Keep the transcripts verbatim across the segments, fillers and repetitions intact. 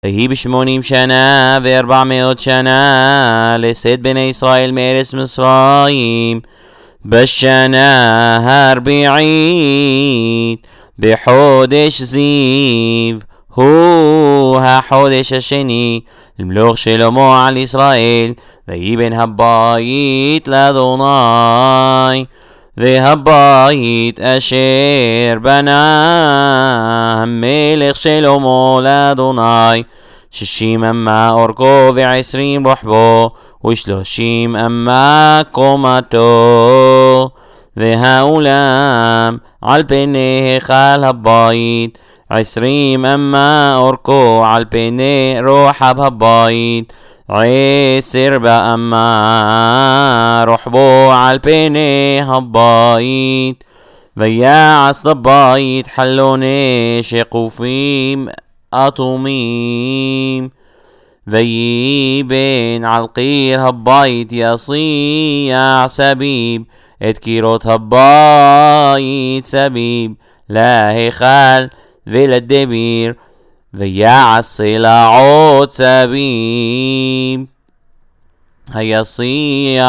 ויהי בשמונים שנה וארבע מאות שנה לשאת בני ישראל מארץ מצרים, בשנה הרביעית בחודש זיו, הוא החודש השני למלוך שלמה על ישראל. ויבן הבית לאדוני, והבית אשר בנה המלך שלמה לאדוני שישים אמה אורכו ועשרים רוחבו ושלושים אמה קומתו. והאולם על פני היכל הבית עשרים אמה אורכו על פני רוחב הבית עשר באמה רוחבו על פני הבית. ויעש לבית חלוני שקופים אטומים. ויבן על קיר הבית יסיע סביב את קירות הבית סביב להיכל ולדביר, ויעש סלעות סביב. היסיע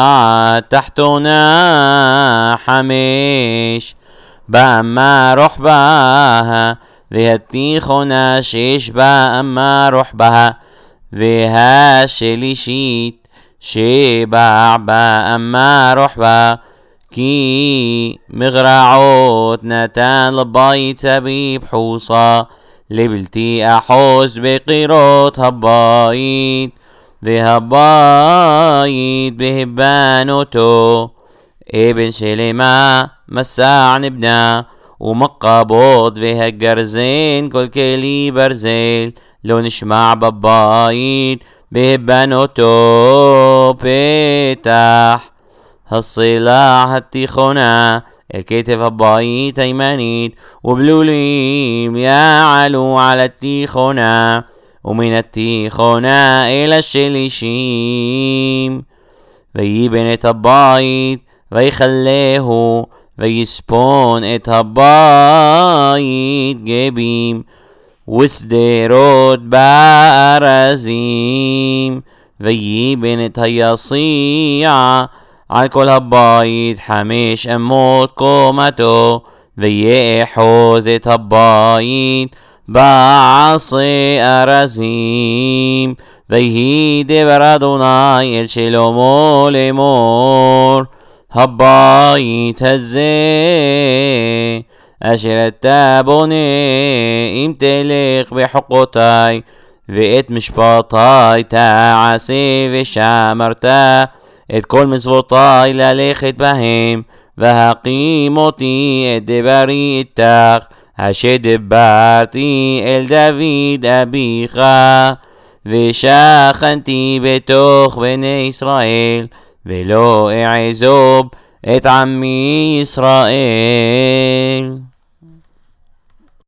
תחתונה חמש באמה רוחבה, והתיכונה שש באמה רוחבה, והשלישית שבע באמה רוחבה. כי מגרעות נתן לבית סביב חוסה לבלתי אחוז בקירות הבית. והבית בהבנותו אבן שלמה מסע נבנה, ומקבות והגרזן כל כלי ברזל לא נשמע בבית בהבנותו. פתח הסלע התיכונה אל כתף הבית הימנית, ובלולים יעלו על התיכונה, ומן התיכונה אל השלישים. ויבן את הבית ויכלהו, ויספון את הבית גבים ושדרות בארזים. ויבן את היסיע על כל הבית חמש אמות קומתו, ויאחוז את הבית בעשי ארזים. ויהי דבר אדוני אל שלמה לאמור, הבית הזה אשר אתה בונה, אם תלך בחוקותי ואת משפטי תעשה, ושמרת את כל מצוותי ללכת בהם, והקים אותי את דברי איתך אשר דיברתי אל דוד אביך, ושכנתי בתוך בני ישראל, ולא אעזוב את עמי ישראל.